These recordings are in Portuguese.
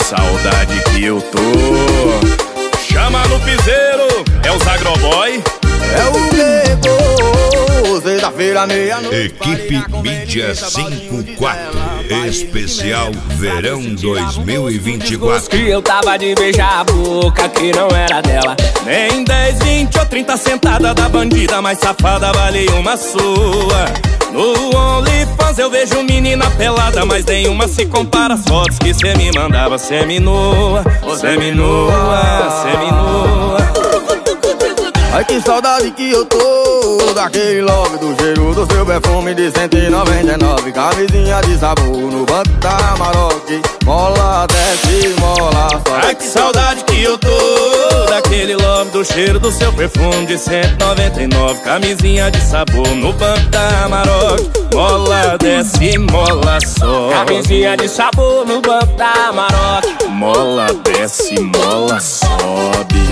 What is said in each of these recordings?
saudade que eu tô. Chama no piseiro, é o Zagroboy. É o Nego, sexta-feira, meia-noite. Equipe Mídia 54, especial Verão 2024. Que eu tava de beijar a boca que não era dela. Nem 10, 20 ou 30 sentada da bandida mais safada vale uma sua. No OnlyFans eu vejo menina pelada, mas nenhuma se compara às fotos que cê me mandava. Semi-nua, semi-nua, semi-nua. Ai, que saudade que eu tô daquele love, do cheiro do seu perfume de 199. Camisinha de sabor no banco da Maroc. Mola, desce, mola, sobe. Ai, que saudade que eu tô daquele love, do cheiro do seu perfume de 199. Camisinha de sabor no banco da Maroc. Mola, desce, mola, sobe. Camisinha de sabor no banco da Maroc. Mola, desce, mola, sobe.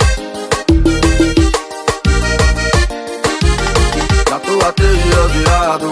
Já tô há 3 dias virado.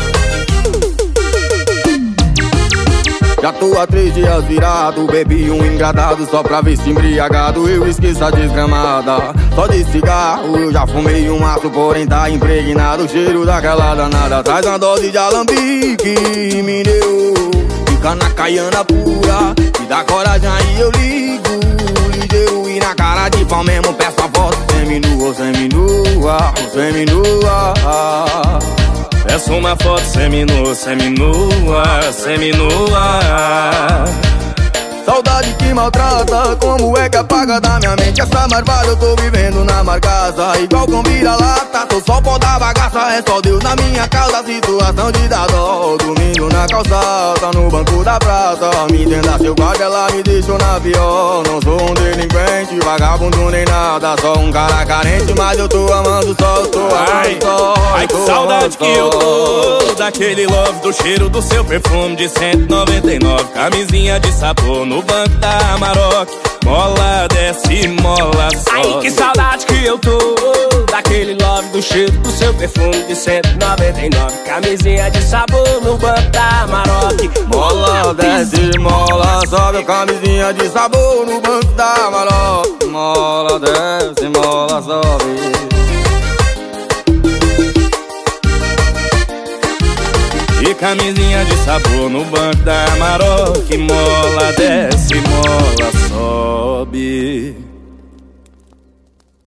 Já tô há 3 dias virado. Bebi um engradado só pra ver se embriagado eu esqueço a desgramada. Só de cigarro eu já fumei um maço, porém tá impregnado o cheiro daquela danada. Traz uma dose de alambique, me deu. Fica na caiana pura, me dá coragem aí eu ligo. Ligeiro e na cara de pau mesmo peço a foto. Seminua, seminua, seminua. Peço uma foto seminua, seminua, seminua. Saudade que maltrata, como é que apaga da minha mente essa marvada? Eu tô vivendo na marcaça, igual com vira-lata. Tô só pó da bagaça, é só Deus na minha causa. Situação de dar dó, domingo na calçada, no banco da praça. Me entenda seu guarda, ela me deixou na pior. Não sou um delinquente, vagabundo nem nada, só um cara carente, mas eu tô amando só, eu tô amando só. Ai, que saudade que eu tô daquele love, do cheiro do seu perfume de 199. Camisinha de sabor no banco da Maroc. Mola, desce, mola, sobe. Ai, que saudade que eu tô daquele love, do cheiro do seu perfume de 199. Camisinha de sabor no banco da Maroc. Mola, desce, mola, sobe. Camisinha de sabor no banco da Maroc. Mola, desce, mola, sobe. E camisinha de sabor no banco da Maroc. Mola, desce, mola, sobe.